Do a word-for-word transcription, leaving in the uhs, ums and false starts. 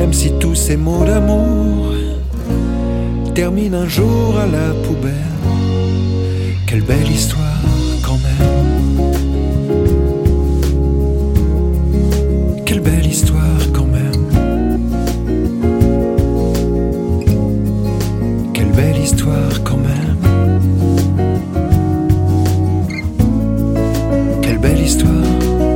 même si tous ces mots d'amour terminent un jour à la poubelle. Quelle belle histoire quand même. Quelle belle histoire quand même. Quelle belle histoire quand même.